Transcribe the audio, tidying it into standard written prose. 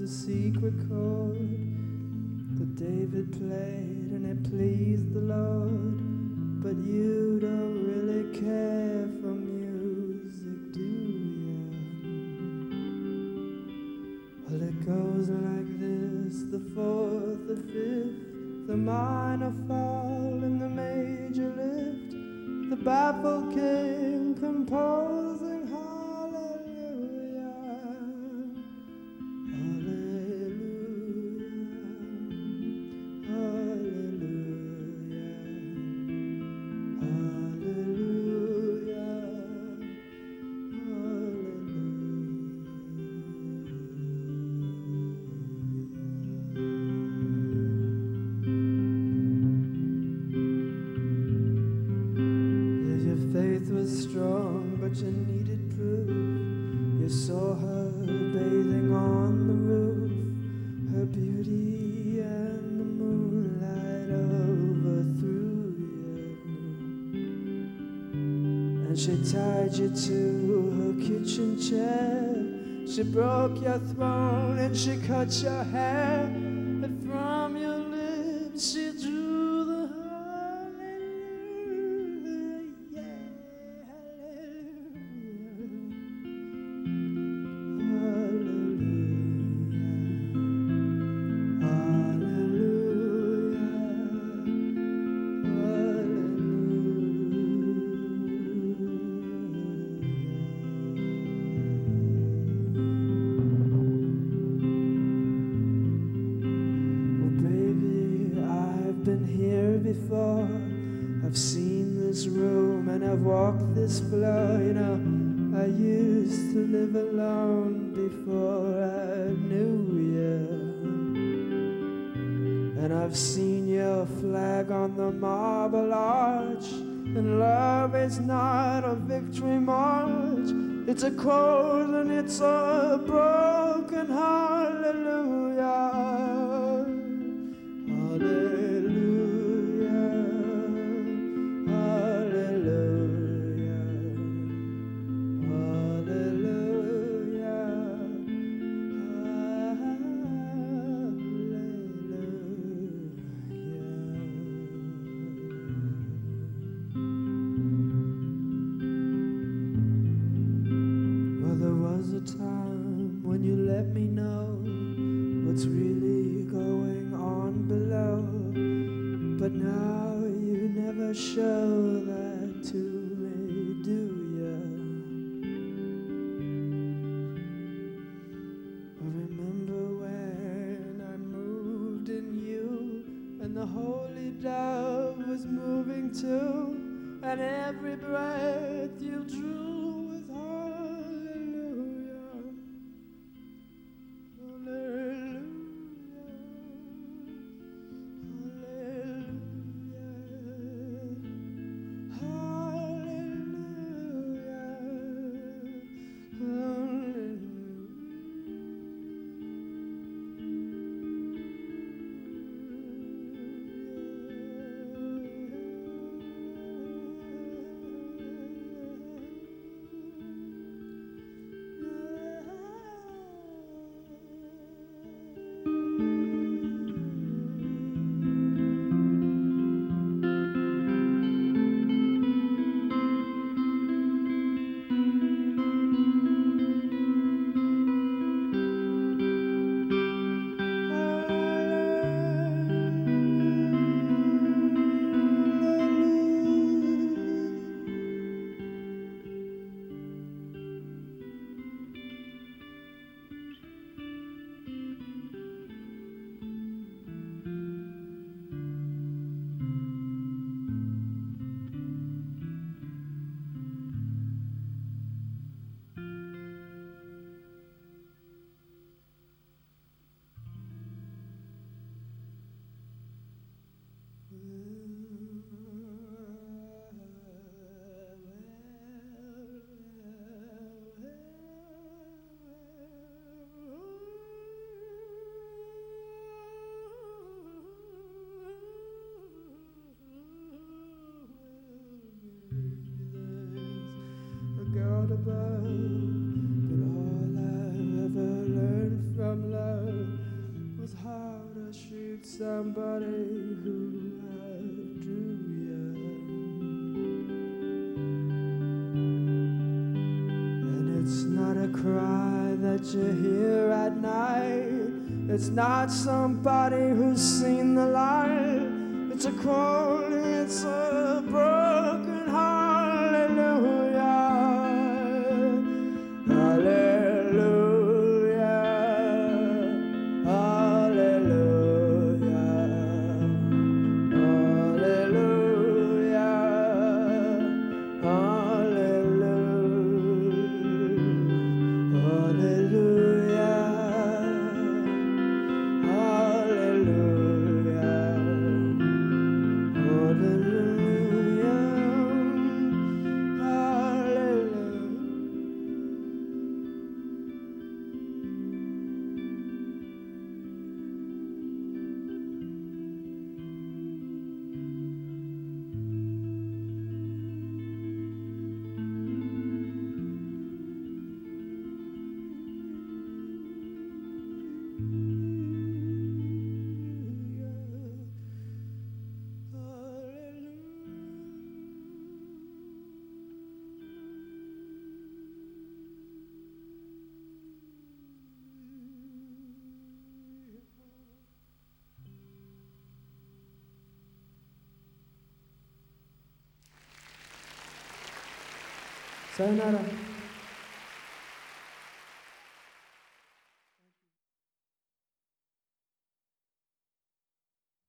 secret chord that David played and it pleased the Lord. But you don't really care for music, do you? Well, it goes like this: the fourth, the fifth, the minor fall and the major lift, the baffled king composing hallelujah, hallelujah, hallelujah, hallelujah, faith was strong, but you needed proof. You saw her bathing on the roof, her beauty and the moonlight overthrew you. And she tied you to her kitchen chair. She broke your throne and she cut your hair. And from your lips she drew the before. I've seen this room and I've walked this floor. You know, I used to live alone before I knew you. And I've seen your flag on the marble arch. And love is not a victory march. It's a cold and it's a broken hallelujah. Hallelujah. Time when you let me know what's really going on below, but now you never show that to me, do you? I remember when I moved in you and the holy dove was moving too, and every breath you drew was somebody who outdrew you. And it's not a cry that you hear at night. It's not somebody who's seen the light. It's a calling, it's a broken hallelujah. Hallelujah. Hallelujah. Hallelujah. Hallelujah. Hallelujah. Sayonara.